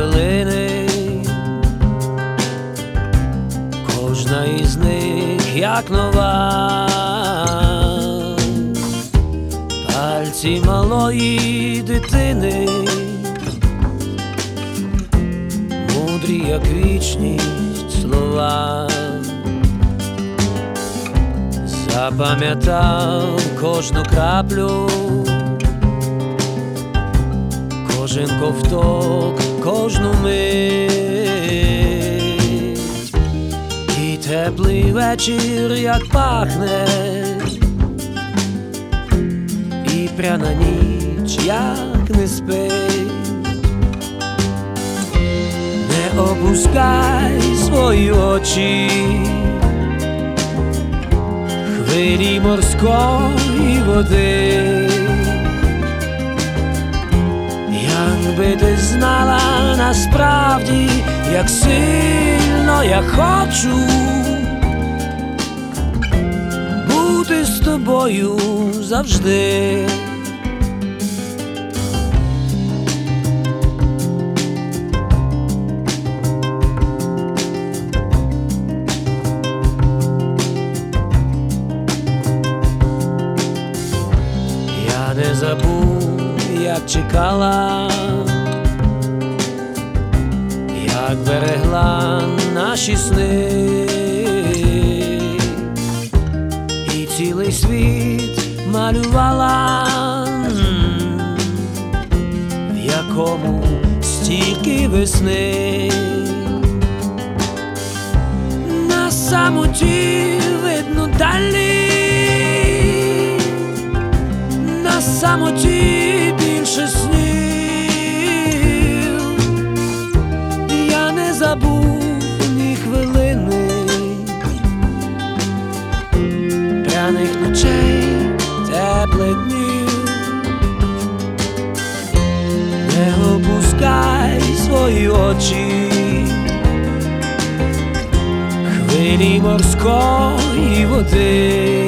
хвилини, кожна із них як нова, пальці малої дитини, мудрі, як вічність слова. Запам'ятав кожну краплю, кожен ковток, кожну мить, і теплий вечір, як пахне, і пряна ніч, як не спить. Не опускай свої очі, хвилі морської води. Якби ти знала насправді, як сильно я хочу бути з тобою завжди. Я не забув, як чекала, як берегла наші сни, і цілий світ малювала, в якому стільки весни. На самоті видно далі, на самоті більше снів. Я не забув ні хвилини, пряних ночей, теплих днів. Не опускай свої очі, хвилі морської води.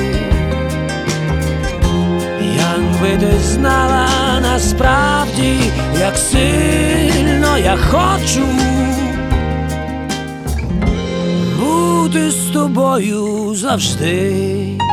Якби ти знала насправді, як сильно я хочу бути з тобою завжди.